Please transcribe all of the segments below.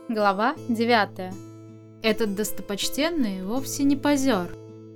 Глава 9. Этот достопочтенный вовсе не позер.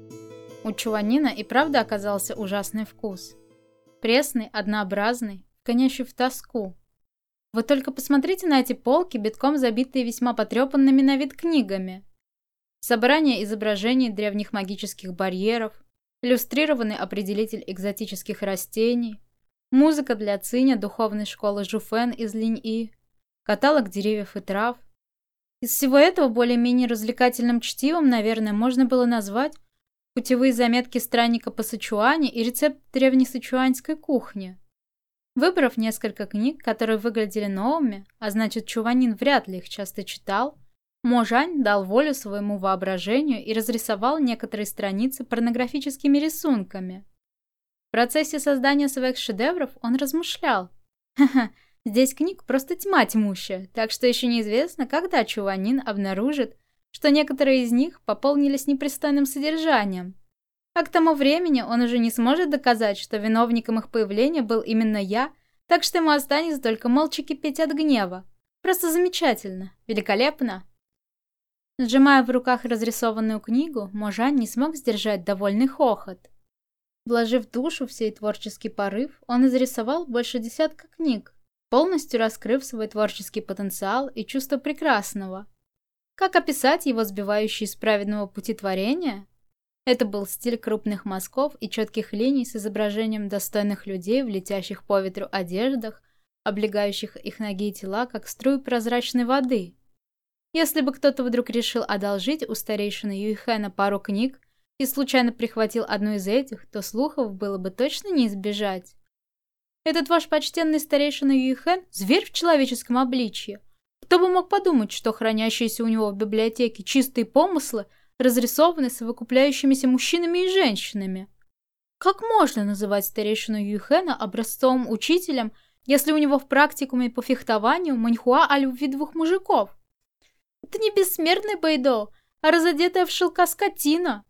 У Чуанина и правда оказался ужасный вкус. Пресный, однообразный, гонящий в тоску. Вы только посмотрите на эти полки, битком забитые весьма потрепанными на вид книгами. Собрание изображений древних магических барьеров, иллюстрированный определитель экзотических растений, музыка для циня духовной школы Жуфен из Линь-И, каталог деревьев и трав. Из всего этого более-менее развлекательным чтивом, наверное, можно было назвать путевые заметки странника по Сычуани и рецепт древней сычуаньской кухни. Выбрав несколько книг, которые выглядели новыми, а значит, Чуанин вряд ли их часто читал, Мо Жань дал волю своему воображению и разрисовал некоторые страницы порнографическими рисунками. В процессе создания своих шедевров он размышлял. Ха-ха, здесь книг просто тьма тьмущая, так что еще неизвестно, когда Чуанин обнаружит, что некоторые из них пополнились непристойным содержанием. А к тому времени он уже не сможет доказать, что виновником их появления был именно я, так что ему останется только молча кипеть от гнева. Просто замечательно, великолепно. Сжимая в руках разрисованную книгу, Мо Жань не смог сдержать довольный хохот. Вложив в душу в сей творческий порыв, он изрисовал больше десятка книг, полностью раскрыв свой творческий потенциал и чувство прекрасного. Как описать его сбивающий с праведного пути творения? Это был стиль крупных мазков и четких линий с изображением достойных людей в летящих по ветру одеждах, облегающих их ноги и тела, как струи прозрачной воды. Если бы кто-то вдруг решил одолжить у старейшины Юйхэна пару книг и случайно прихватил одну из этих, то слухов было бы точно не избежать. Этот ваш почтенный старейшина Юйхэн – зверь в человеческом обличье. Кто бы мог подумать, что хранящиеся у него в библиотеке чистые помыслы разрисованы совокупляющимися мужчинами и женщинами? Как можно называть старейшину Юйхэна образцовым учителем, если у него в практикуме по фехтованию маньхуа о любви двух мужиков? Это не бессмертный Бэйдо, а разодетая в шелка скотина.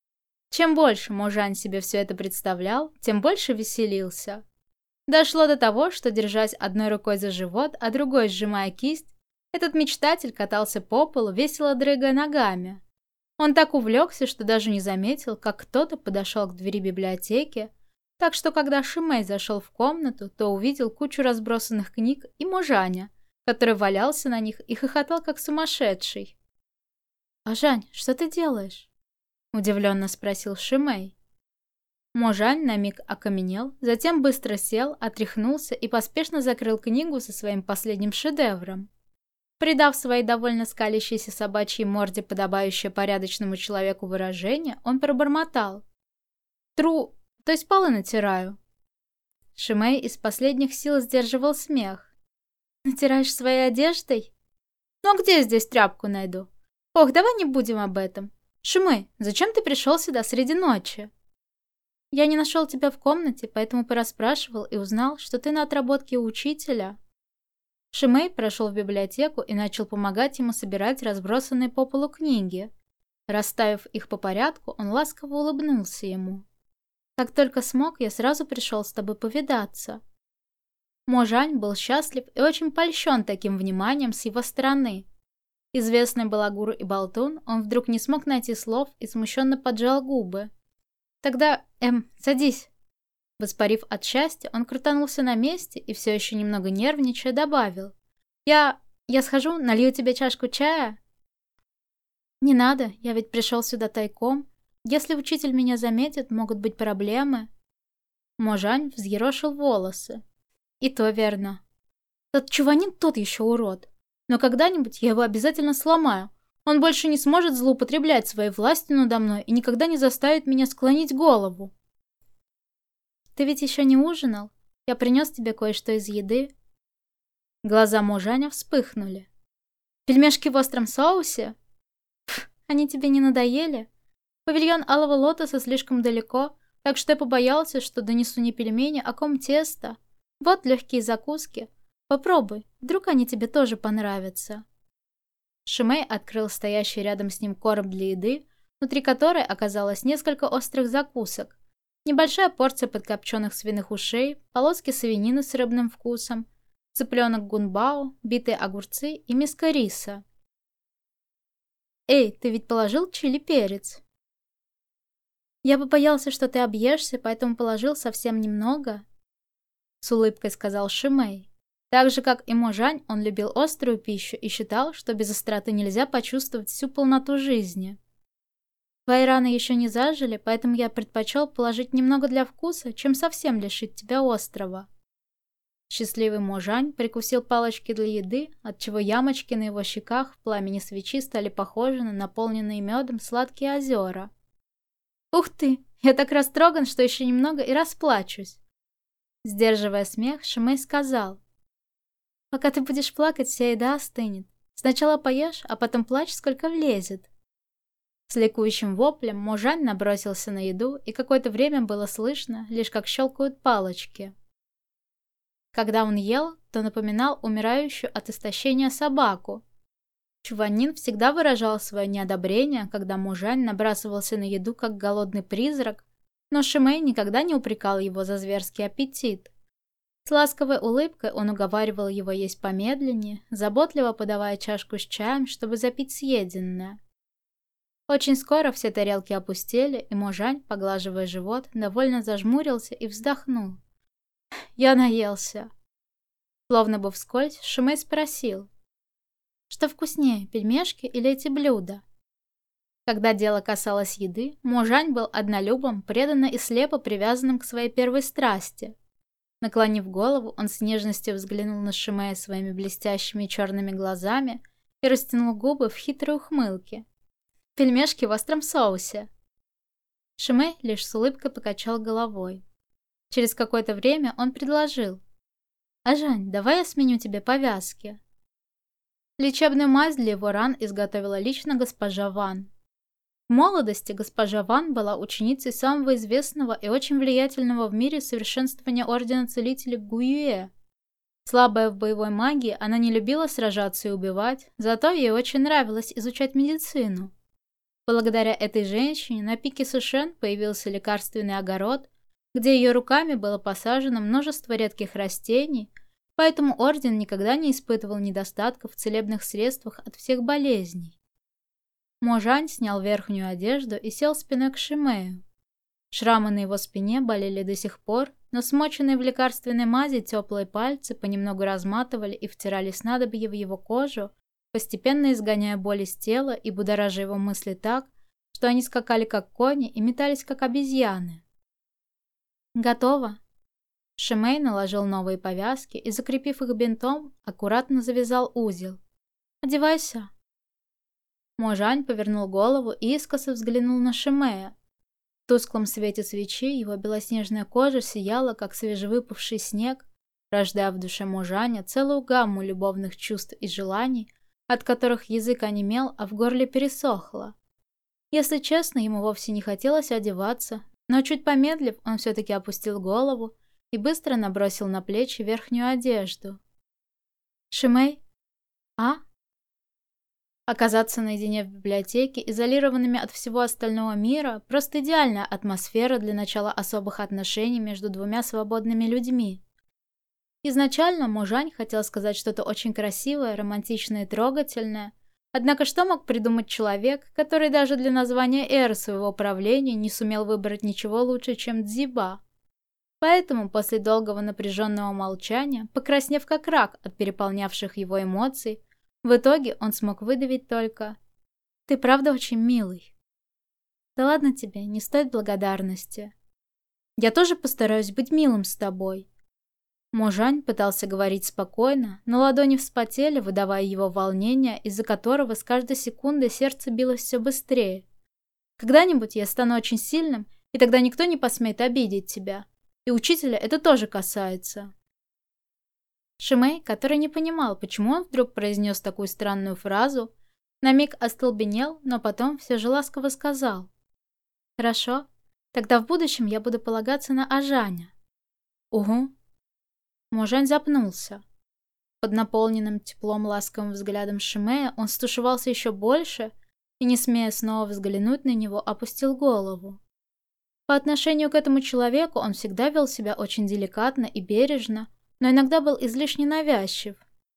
Чем больше Мо Жань себе все это представлял, тем больше веселился. Дошло до того, что, держась одной рукой за живот, а другой сжимая кисть, этот мечтатель катался по полу, весело дрыгая ногами. Он так увлекся, что даже не заметил, как кто-то подошел к двери библиотеки, так что, когда Шимэй зашел в комнату, то увидел кучу разбросанных книг и Мо Жаня, который валялся на них и хохотал, как сумасшедший. «А, Жань, что ты делаешь?» — удивленно спросил Шимэй. Мо Жань на миг окаменел, затем быстро сел, отряхнулся и поспешно закрыл книгу со своим последним шедевром. Придав своей довольно скалящейся собачьей морде подобающее порядочному человеку выражение, он пробормотал. То есть полы натираю». Шимэй из последних сил сдерживал смех. «Натираешь своей одеждой? Ну а где я здесь тряпку найду? Ох, давай не будем об этом. Шимэй, зачем ты пришел сюда среди ночи?» «Я не нашел тебя в комнате, поэтому порасспрашивал и узнал, что ты на отработке у учителя». Шимэй прошел в библиотеку и начал помогать ему собирать разбросанные по полу книги. Расставив их по порядку, он ласково улыбнулся ему. «Как только смог, я сразу пришел с тобой повидаться». Мо Жань был счастлив и очень польщен таким вниманием с его стороны. Известный балагур и болтун, он вдруг не смог найти слов и смущенно поджал губы. «Тогда, садись». Воспарив от счастья, он крутанулся на месте и, все еще немного нервничая, добавил. Я схожу, налью тебе чашку чая?» «Не надо, я ведь пришел сюда тайком. Если учитель меня заметит, могут быть проблемы». Мо Жань взъерошил волосы. «И то верно. Тот Чуанин тот еще урод. Но когда-нибудь я его обязательно сломаю. Он больше не сможет злоупотреблять своей властью надо мной и никогда не заставит меня склонить голову». «Ты ведь еще не ужинал? Я принес тебе кое-что из еды». Глаза Мо Жаня вспыхнули. «Пельмешки в остром соусе? Пф, они тебе не надоели? Павильон Алого Лотоса слишком далеко, так что я побоялся, что донесу не пельмени, а ком теста. Вот легкие закуски. Попробуй, вдруг они тебе тоже понравятся». Шимэй открыл стоящий рядом с ним короб для еды, внутри которой оказалось несколько острых закусок. Небольшая порция подкопченных свиных ушей, полоски свинины с рыбным вкусом, цыпленок гунбао, битые огурцы и миска риса. «Эй, ты ведь положил чили-перец?» «Я бы боялся, что ты объешься, поэтому положил совсем немного», — с улыбкой сказал Шимэй. Так же, как и Можань, он любил острую пищу и считал, что без остроты нельзя почувствовать всю полноту жизни. «Твои раны еще не зажили, поэтому я предпочел положить немного для вкуса, чем совсем лишить тебя острова». Счастливый Можань прикусил палочки для еды, отчего ямочки на его щеках в пламени свечи стали похожи на наполненные медом сладкие озера. «Ух ты! Я так растроган, что еще немного и расплачусь!» Сдерживая смех, Шимэй сказал: «Пока ты будешь плакать, вся еда остынет. Сначала поешь, а потом плачь, сколько влезет». С ликующим воплем Можань набросился на еду, и какое-то время было слышно, лишь как щелкают палочки. Когда он ел, то напоминал умирающую от истощения собаку. Чуванин всегда выражал свое неодобрение, когда Можань набрасывался на еду как голодный призрак, но Шимэй никогда не упрекал его за зверский аппетит. С ласковой улыбкой он уговаривал его есть помедленнее, заботливо подавая чашку с чаем, чтобы запить съеденное. Очень скоро все тарелки опустели, и Можань, поглаживая живот, довольно зажмурился и вздохнул. «Я наелся». Словно бы вскользь, Шимэй спросил: «Что вкуснее, пельмешки или эти блюда?» Когда дело касалось еды, Можань был однолюбом, преданно и слепо привязанным к своей первой страсти. Наклонив голову, он с нежностью взглянул на Шимэя своими блестящими черными глазами и растянул губы в хитрой ухмылке. «Пельмешки в остром соусе». Шимэй лишь с улыбкой покачал головой. Через какое-то время он предложил: «Ажань, давай я сменю тебе повязки». Лечебную мазь для его ран изготовила лично госпожа Ван. В молодости госпожа Ван была ученицей самого известного и очень влиятельного в мире совершенствования Ордена Целителей Гуюэ. Слабая в боевой магии, она не любила сражаться и убивать, зато ей очень нравилось изучать медицину. Благодаря этой женщине на пике Сушен появился лекарственный огород, где ее руками было посажено множество редких растений, поэтому орден никогда не испытывал недостатков в целебных средствах от всех болезней. Можань снял верхнюю одежду и сел спиной к Шимэю. Шрамы на его спине болели до сих пор, но смоченные в лекарственной мази теплые пальцы понемногу разматывали и втирали снадобье в его кожу, постепенно изгоняя боль из тела и будоража его мысли так, что они скакали как кони и метались как обезьяны. «Готово». Шимэй наложил новые повязки и, закрепив их бинтом, аккуратно завязал узел. «Одевайся». Можань повернул голову и искоса взглянул на Шимэя. В тусклом свете свечи его белоснежная кожа сияла, как свежевыпавший снег, рождая в душе Можаня целую гамму любовных чувств и желаний, от которых язык онемел, а в горле пересохло. Если честно, ему вовсе не хотелось одеваться, но чуть помедлив, он все-таки опустил голову и быстро набросил на плечи верхнюю одежду. «Шимэй? А?» Оказаться наедине в библиотеке, изолированными от всего остального мира, просто идеальная атмосфера для начала особых отношений между двумя свободными людьми. Изначально Можань хотел сказать что-то очень красивое, романтичное и трогательное, однако что мог придумать человек, который даже для названия эры своего правления не сумел выбрать ничего лучше, чем Дзиба? Поэтому после долгого напряженного молчания, покраснев как рак от переполнявших его эмоций, в итоге он смог выдавить только: «Ты правда очень милый». «Да ладно тебе, не стоит благодарности. Я тоже постараюсь быть милым с тобой». Можань пытался говорить спокойно, но ладони вспотели, выдавая его волнение, из-за которого с каждой секундой сердце билось все быстрее. «Когда-нибудь я стану очень сильным, и тогда никто не посмеет обидеть тебя. И учителя это тоже касается». Шимэй, который не понимал, почему он вдруг произнес такую странную фразу, на миг остолбенел, но потом все же ласково сказал: «Хорошо, тогда в будущем я буду полагаться на Ажаня». «Угу». Можань запнулся. Под наполненным теплом ласковым взглядом Шимэя он стушевался еще больше и, не смея снова взглянуть на него, опустил голову. По отношению к этому человеку он всегда вел себя очень деликатно и бережно, но иногда был излишне навязчив.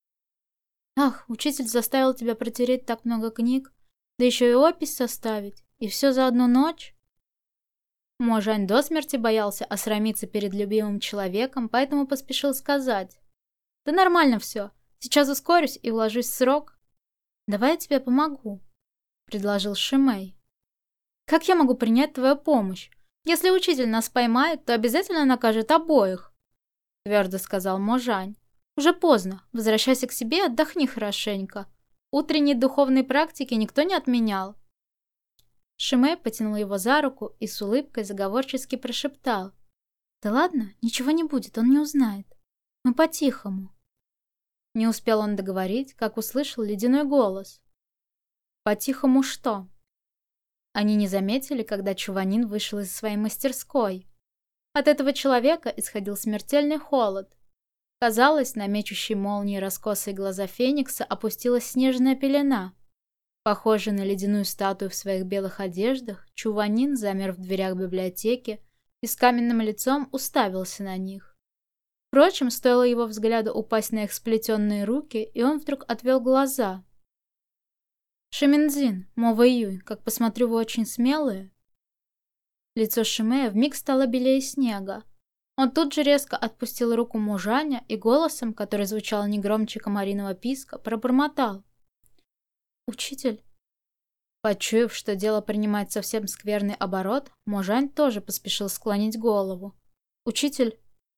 Ах, учитель заставил тебя протереть так много книг, да еще и опись составить, и все за одну ночь? Можань до смерти боялся осрамиться перед любимым человеком, поэтому поспешил сказать. Да нормально все, сейчас ускорюсь и уложусь в срок. Давай я тебе помогу, предложил Шимэй. Как я могу принять твою помощь? Если учитель нас поймает, то обязательно накажет обоих, твердо сказал Можань. Уже поздно, возвращайся к себе и отдохни хорошенько. Утренние духовные практики никто не отменял. Шимэй потянул его за руку и с улыбкой заговорчески прошептал. Да ладно, ничего не будет, он не узнает. Мы по-тихому. Не успел он договорить, как услышал ледяной голос. По-тихому что? Они не заметили, когда Чуванин вышел из своей мастерской. От этого человека исходил смертельный холод. Казалось, на мечущей молнии раскосые глаза Феникса опустилась снежная пелена. Похожий на ледяную статую в своих белых одеждах, Чуванин замер в дверях библиотеки и с каменным лицом уставился на них. Впрочем, стоило его взгляду упасть на их сплетенные руки, и он вдруг отвел глаза. «Шиминзин, Мова Юй, как посмотрю, вы очень смелые». Лицо Шимэя вмиг стало белее снега. Он тут же резко отпустил руку Можаня и голосом, который звучал не громче комариного писка, пробормотал. «Учитель». Почуяв, что дело принимает совсем скверный оборот, Можань тоже поспешил склонить голову. «Учитель».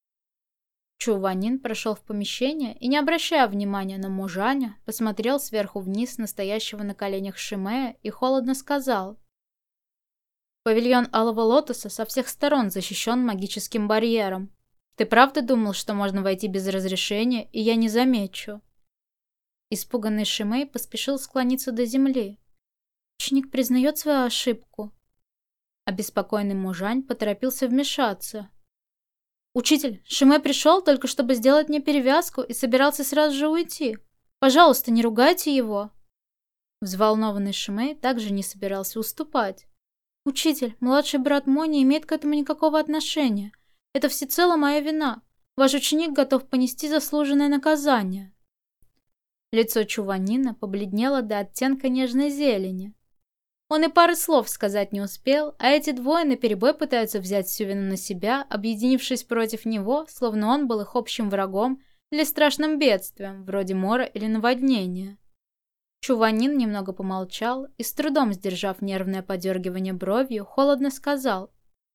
Чуванин прошел в помещение и, не обращая внимания на Можаня, посмотрел сверху вниз настоящего на коленях Шимэя и холодно сказал. «Павильон Алого Лотоса со всех сторон защищен магическим барьером. Ты правда думал, что можно войти без разрешения, и я не замечу?» Испуганный Шимэй поспешил склониться до земли. Ученик признает свою ошибку. Обеспокоенный Можань поторопился вмешаться. «Учитель, Шимэй пришел только чтобы сделать мне перевязку и собирался сразу же уйти. Пожалуйста, не ругайте его». Взволнованный Шимэй также не собирался уступать. «Учитель, младший брат мой не имеет к этому никакого отношения. Это всецело моя вина. Ваш ученик готов понести заслуженное наказание». Лицо Чуванина побледнело до оттенка нежной зелени. Он и пары слов сказать не успел, а эти двое наперебой пытаются взять всю вину на себя, объединившись против него, словно он был их общим врагом или страшным бедствием, вроде мора или наводнения. Чуванин немного помолчал и, с трудом сдержав нервное подергивание бровью, холодно сказал.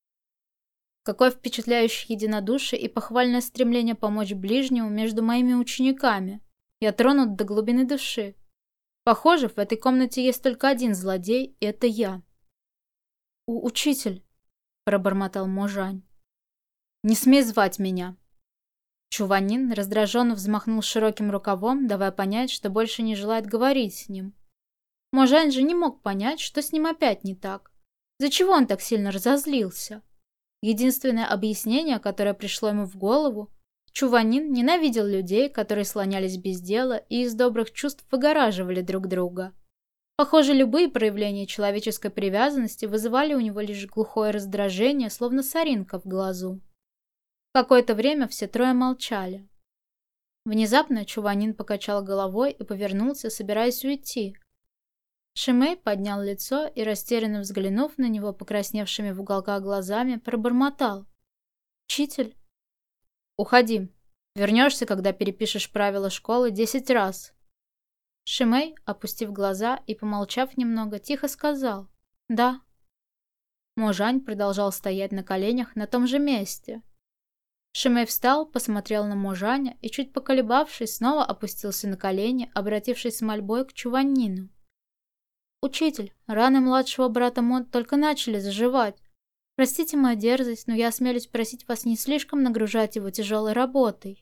«Какое впечатляющее единодушие и похвальное стремление помочь ближнему между моими учениками. Я тронут до глубины души. Похоже, в этой комнате есть только один злодей, и это я». «Учитель», — пробормотал Можань. «Не смей звать меня». Чуванин раздраженно взмахнул широким рукавом, давая понять, что больше не желает говорить с ним. Можань же не мог понять, что с ним опять не так. За чего он так сильно разозлился? Единственное объяснение, которое пришло ему в голову, Чуванин ненавидел людей, которые слонялись без дела и из добрых чувств выгораживали друг друга. Похоже, любые проявления человеческой привязанности вызывали у него лишь глухое раздражение, словно соринка в глазу. Какое-то время все трое молчали. Внезапно Чуванин покачал головой и повернулся, собираясь уйти. Шимэй поднял лицо и, растерянно взглянув на него покрасневшими в уголках глазами, пробормотал. «Учитель?» «Уходи. Вернешься, когда перепишешь правила школы 10 раз». Шимэй, опустив глаза и помолчав немного, тихо сказал «Да». Можань продолжал стоять на коленях на том же месте. Шимэй встал, посмотрел на Можаня и, чуть поколебавшись, снова опустился на колени, обратившись с мольбой к Чуванину. «Учитель, раны младшего брата Мо только начали заживать. Простите мою дерзость, но я осмелюсь просить вас не слишком нагружать его тяжелой работой».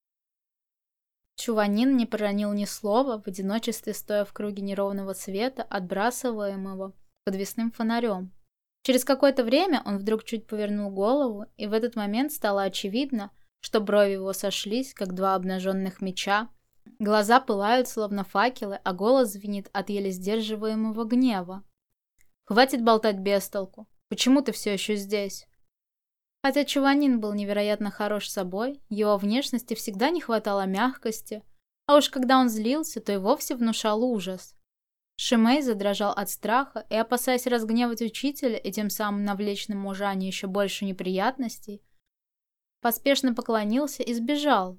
Чуванин не проронил ни слова, в одиночестве стоя в круге неровного света, отбрасываемого подвесным фонарем. Через какое-то время он вдруг чуть повернул голову, и в этот момент стало очевидно, что брови его сошлись, как два обнаженных меча, глаза пылают, словно факелы, а голос звенит от еле сдерживаемого гнева. «Хватит болтать без толку. Почему ты все еще здесь?» Хотя Чуванин был невероятно хорош собой, его внешности всегда не хватало мягкости, а уж когда он злился, то и вовсе внушал ужас. Шимэй задрожал от страха и, опасаясь разгневать учителя и тем самым навлечь на Можане еще больше неприятностей, поспешно поклонился и сбежал.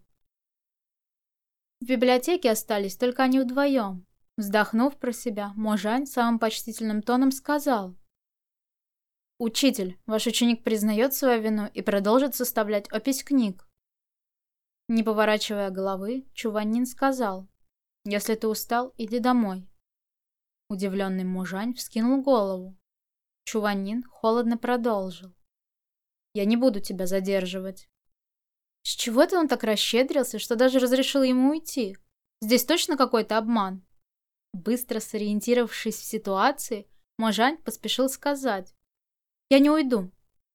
В библиотеке остались только они вдвоем. Вздохнув про себя, Можань самым почтительным тоном сказал: «Учитель, ваш ученик признает свою вину и продолжит составлять опись книг». Не поворачивая головы, Чуванин сказал: «Если ты устал, иди домой». Удивленный Можань вскинул голову. Чуванин холодно продолжил: «Я не буду тебя задерживать». С чего это он так расщедрился, что даже разрешил ему уйти? Здесь точно какой-то обман. Быстро сориентировавшись в ситуации, Можань поспешил сказать: «Я не уйду».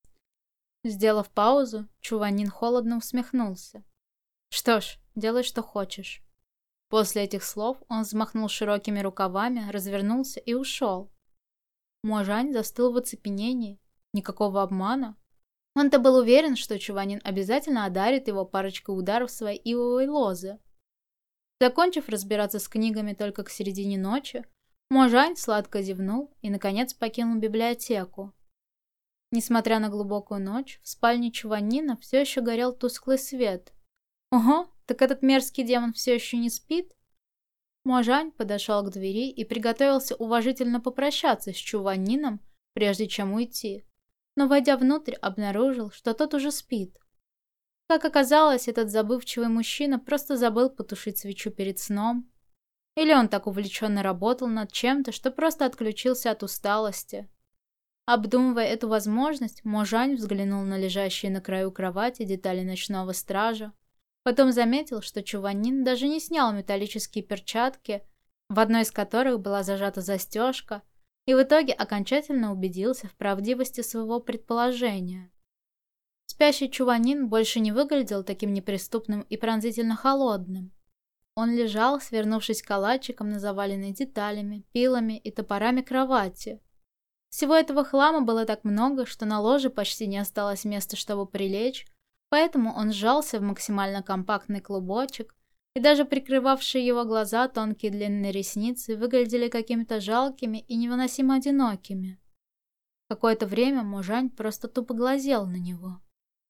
Сделав паузу, Чуванин холодно усмехнулся. «Что ж, делай, что хочешь». После этих слов он взмахнул широкими рукавами, развернулся и ушел. Можань застыл в оцепенении. Никакого обмана. Он-то был уверен, что Чуванин обязательно одарит его парочкой ударов своей ивовой лозы. Закончив разбираться с книгами только к середине ночи, Можань сладко зевнул и, наконец, покинул библиотеку. Несмотря на глубокую ночь, в спальне Чуванина все еще горел тусклый свет. Ого, так этот мерзкий демон все еще не спит? Можань подошел к двери и приготовился уважительно попрощаться с Чуванином, прежде чем уйти. Но, войдя внутрь, обнаружил, что тот уже спит. Как оказалось, этот забывчивый мужчина просто забыл потушить свечу перед сном. Или он так увлеченно работал над чем-то, что просто отключился от усталости. Обдумывая эту возможность, Можань взглянул на лежащие на краю кровати детали ночного стража. Потом заметил, что Чуванин даже не снял металлические перчатки, в одной из которых была зажата застежка, и в итоге окончательно убедился в правдивости своего предположения. Спящий Чуванин больше не выглядел таким неприступным и пронзительно холодным. Он лежал, свернувшись калачиком на заваленной деталями, пилами и топорами кровати. Всего этого хлама было так много, что на ложе почти не осталось места, чтобы прилечь, поэтому он сжался в максимально компактный клубочек, и даже прикрывавшие его глаза тонкие длинные ресницы выглядели какими-то жалкими и невыносимо одинокими. Какое-то время Можань просто тупо глазел на него.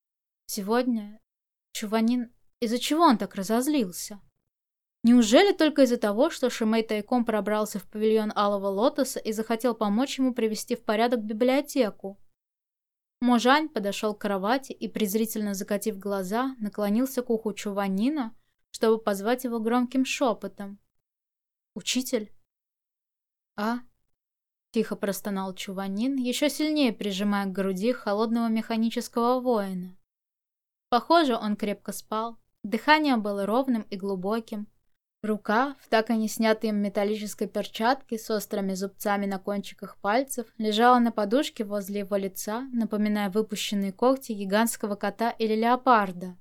Сегодня Чуванин... Из-за чего он так разозлился? Неужели только из-за того, что Шимэй тайком пробрался в павильон Алого Лотоса и захотел помочь ему привести в порядок библиотеку? Можань подошел к кровати и, презрительно закатив глаза, наклонился к уху Чуванина, чтобы позвать его громким шепотом. «Учитель?» «А?» — тихо простонал Чуванин, еще сильнее прижимая к груди холодного механического воина. Похоже, он крепко спал, дыхание было ровным и глубоким. Рука, в так и не снятой им металлической перчатке с острыми зубцами на кончиках пальцев, лежала на подушке возле его лица, напоминая выпущенные когти гигантского кота или леопарда.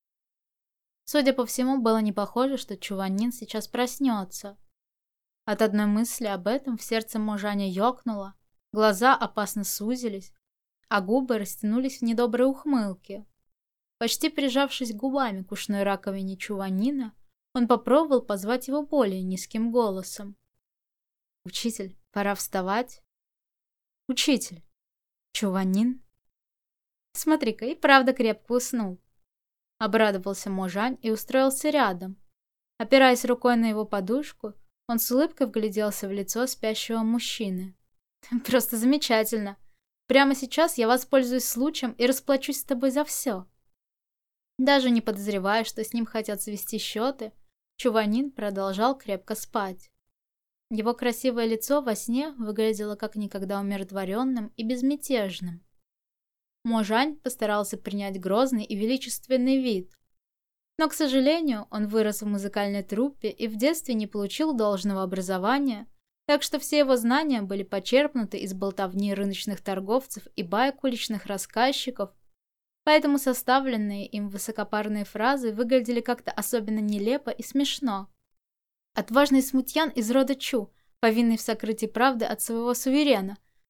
Судя по всему, было не похоже, что Чуванин сейчас проснется. От одной мысли об этом в сердце Можаня ёкнуло, глаза опасно сузились, а губы растянулись в недоброй ухмылке. Почти прижавшись губами к ушной раковине Чуванина, он попробовал позвать его более низким голосом. «Учитель, пора вставать». «Учитель!» «Чуванин?» «Смотри-ка, и правда крепко уснул». Обрадовался Можань и устроился рядом. Опираясь рукой на его подушку, он с улыбкой вгляделся в лицо спящего мужчины. «Просто замечательно. Прямо сейчас я воспользуюсь случаем и расплачусь с тобой за все». Даже не подозревая, что с ним хотят свести счеты, Чуванин продолжал крепко спать. Его красивое лицо во сне выглядело как никогда умиротворенным и безмятежным. Можань постарался принять грозный и величественный вид. Но, к сожалению, он вырос в музыкальной труппе и в детстве не получил должного образования, так что все его знания были почерпнуты из болтовни рыночных торговцев и баек уличных рассказчиков, поэтому составленные им высокопарные фразы выглядели как-то особенно нелепо и смешно. Отважный смутьян из рода Чу, повинный в сокрытии правды от своего суверена,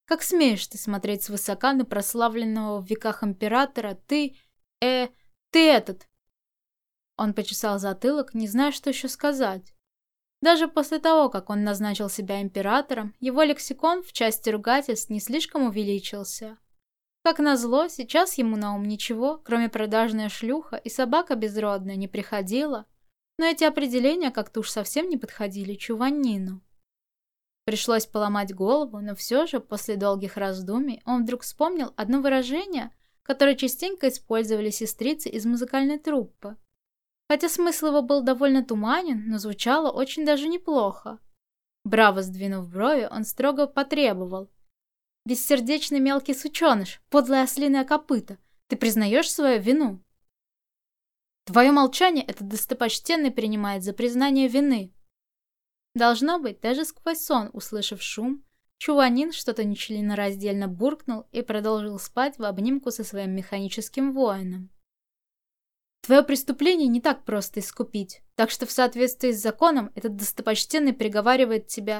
Как смеешь ты смотреть свысока на прославленного в веках императора? Ты этот!» Он почесал затылок, не зная, что еще сказать. Даже после того, как он назначил себя императором, его лексикон в части ругательств не слишком увеличился. Как назло, сейчас ему на ум ничего, кроме продажная шлюха и собака безродная, не приходило, но эти определения как-то уж совсем не подходили Чуванину. Пришлось поломать голову, но все же, после долгих раздумий, он вдруг вспомнил одно выражение, которое частенько использовали сестрицы из музыкальной труппы. Хотя смысл его был довольно туманен, но звучало очень даже неплохо. Браво сдвинув брови, он строго потребовал: «Бессердечный мелкий сученыш, подлое ослиное копыто, ты признаешь свою вину?» «Твое молчание этот достопочтенный принимает за признание вины». Должно быть, даже сквозь сон, услышав шум, Чуванин что-то нечленораздельно буркнул и продолжил спать в обнимку со своим механическим воином. «Твое преступление не так просто искупить, так что в соответствии с законом этот достопочтенный приговаривает тебя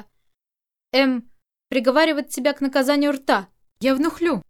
к наказанию рта. Я внухлю!»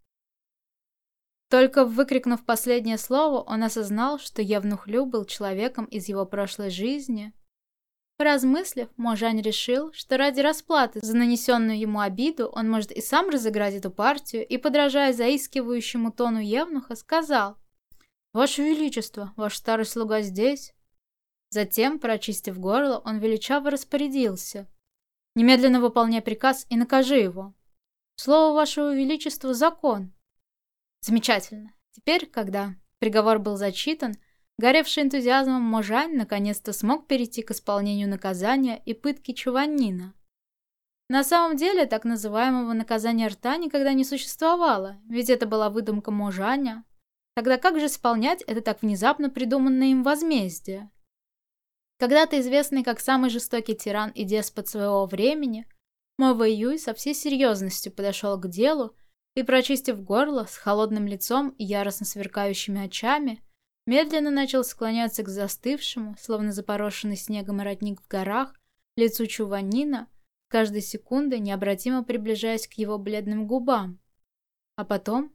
Только выкрикнув последнее слово, он осознал, что Евнухлю был человеком из его прошлой жизни. Поразмыслив, Можань решил, что ради расплаты за нанесенную ему обиду он может и сам разыграть эту партию, и, подражая заискивающему тону евнуха, сказал: «Ваше Величество, ваш старый слуга здесь». Затем, прочистив горло, он величаво распорядился: «Немедленно выполняй приказ и накажи его. Слово Вашего Величества — закон». Замечательно. Теперь, когда приговор был зачитан, горевший энтузиазмом Можань наконец-то смог перейти к исполнению наказания и пытки Чуванина. На самом деле, так называемого наказания рта никогда не существовало, ведь это была выдумка Можаня. Тогда как же исполнять это так внезапно придуманное им возмездие? Когда-то известный как самый жестокий тиран и деспот своего времени, Мо Вэйюй со всей серьезностью подошел к делу и, прочистив горло, с холодным лицом и яростно сверкающими очами, медленно начал склоняться к застывшему, словно запорошенный снегом родник в горах, лицу Чуванина, каждой секундой необратимо приближаясь к его бледным губам. А потом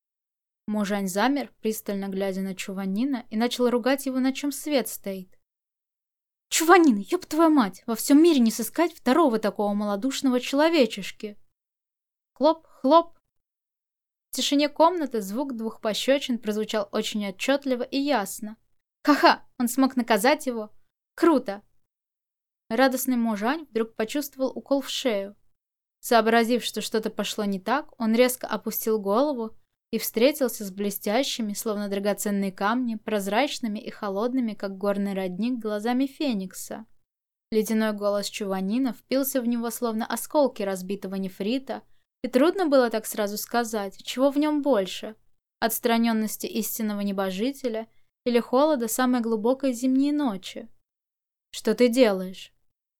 Можань замер, пристально глядя на Чуванина, и начал ругать его, на чем свет стоит. «Чуванин, ёб твою мать, во всем мире не сыскать второго такого малодушного человечешки!» Хлоп, хлоп. В тишине комнаты звук двух пощечин прозвучал очень отчетливо и ясно. «Ха-ха! Он смог наказать его! Круто!» Радостный Можань вдруг почувствовал укол в шею. Сообразив, что что-то пошло не так, он резко опустил голову и встретился с блестящими, словно драгоценные камни, прозрачными и холодными, как горный родник, глазами Феникса. Ледяной голос Чуванина впился в него, словно осколки разбитого нефрита, и трудно было так сразу сказать, чего в нем больше – отстраненности истинного небожителя или холода самой глубокой зимней ночи. «Что ты делаешь?»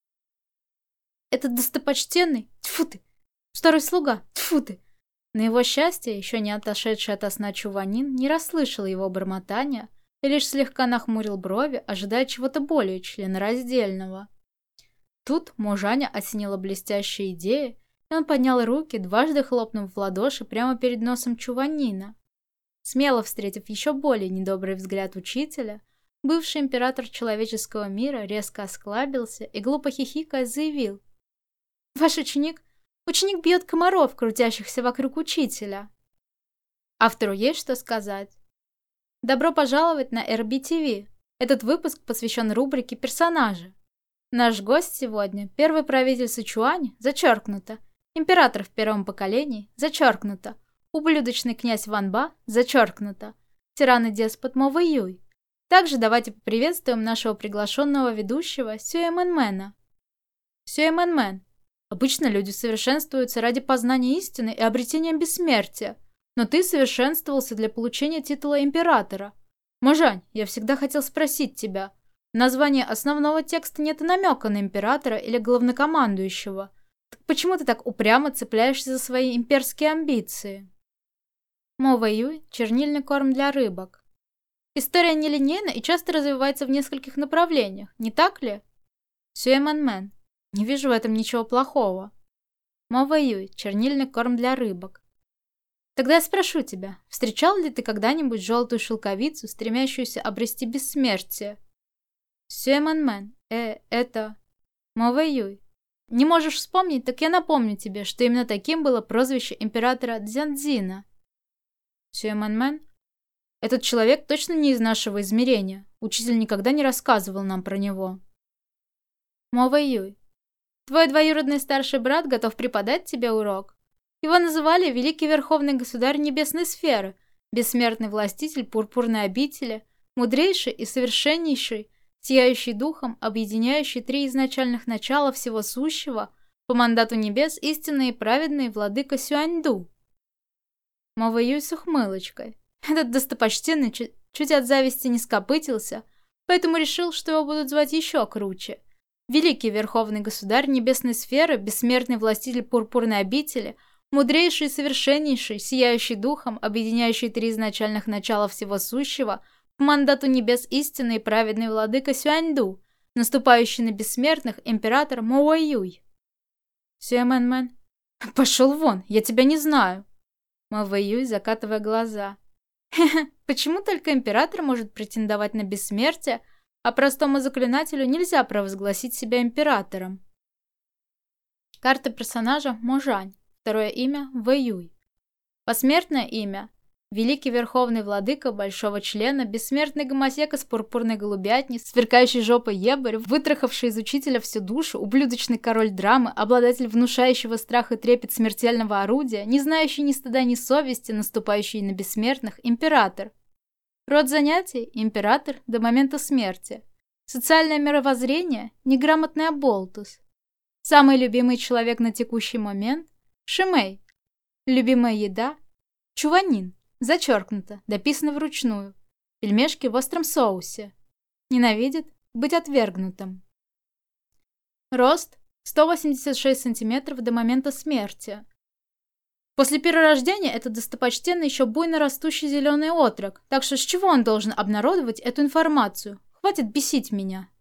«Этот достопочтенный, тьфу ты, старый слуга, тьфу ты!» На его счастье, еще не отошедший ото сна Чуванин не расслышал его бормотания и лишь слегка нахмурил брови, ожидая чего-то более членораздельного. Тут Можаня осенила блестящая идея, и он поднял руки, дважды хлопнув в ладоши прямо перед носом Чуванина. Смело встретив еще более недобрый взгляд учителя, бывший император человеческого мира резко осклабился и, глупо хихикая, заявил: «Ваш ученик бьет комаров, крутящихся вокруг учителя». Автору есть что сказать. Добро пожаловать на РБ-ТВ. Этот выпуск посвящен рубрике «Персонажи». Наш гость сегодня – первый правитель Сычуань, зачеркнуто, император в первом поколении, зачеркнуто, ублюдочный князь Ванба, зачеркнуто, тиран и деспот Мо Вэйюй. Также давайте поприветствуем нашего приглашенного ведущего Сюэмэнмэна. Сюэмэнмэн. Обычно люди совершенствуются ради познания истины и обретения бессмертия, но ты совершенствовался для получения титула императора. Можань, я всегда хотел спросить тебя. В названии основного текста нет и намека на императора или главнокомандующего. Так почему ты так упрямо цепляешься за свои имперские амбиции? Мо Вэйюй – чернильный корм для рыбок. История нелинейна и часто развивается в нескольких направлениях, не так ли? Сюэмэнмэн. Не вижу в этом ничего плохого. Мова Юй, чернильный корм для рыбок. Тогда я спрошу тебя, встречал ли ты когда-нибудь желтую шелковицу, стремящуюся обрести бессмертие? Сюэмэнмэн, это... Мова Юй. Не можешь вспомнить, так я напомню тебе, что именно таким было прозвище императора Дзянцзина. Сюэмэнмэн. Этот человек точно не из нашего измерения. Учитель никогда не рассказывал нам про него. Мова Юй. Твой двоюродный старший брат готов преподать тебе урок. Его называли Великий Верховный Государь Небесной Сферы, бессмертный властитель Пурпурной Обители, мудрейший и совершеннейший, сияющий духом, объединяющий три изначальных начала всего сущего, по мандату небес истинный и праведный владыка Сюаньду. Мова Юй с ухмылочкой. Этот достопочтенный чуть от зависти не скопытился, поэтому решил, что его будут звать еще круче. Великий Верховный Государь Небесной Сферы, бессмертный властитель Пурпурной Обители, мудрейший и совершеннейший, сияющий духом, объединяющий три изначальных начала всего сущего, по мандату небес истинный и праведный владыка Сюаньду, наступающий на бессмертных император Мова Юй. Сюэмэнмэн. Пошел вон, я тебя не знаю. Мова Юй, закатывая глаза. Хе-хе, почему только император может претендовать на бессмертие, а простому заклинателю нельзя провозгласить себя императором? Карта персонажа Можань. Второе имя Вэюй. Посмертное имя Великий Верховный Владыка Большого Члена, бессмертный гомосек из пурпурной голубятни, сверкающий жопой ебарь, вытрахавший из учителя всю душу, ублюдочный король драмы, обладатель внушающего страх и трепет смертельного орудия, не знающий ни стыда, ни совести, наступающий на бессмертных, император. Род занятий – император до момента смерти. Социальное мировоззрение – неграмотный оболтус. Самый любимый человек на текущий момент – Шимэй. Любимая еда – чуванин. Зачеркнуто, дописано вручную. Пельмешки в остром соусе. Ненавидит быть отвергнутым. Рост 186 сантиметров до момента смерти. После перерождения этот достопочтенный еще буйно растущий зеленый отрок, так что с чего он должен обнародовать эту информацию? Хватит бесить меня.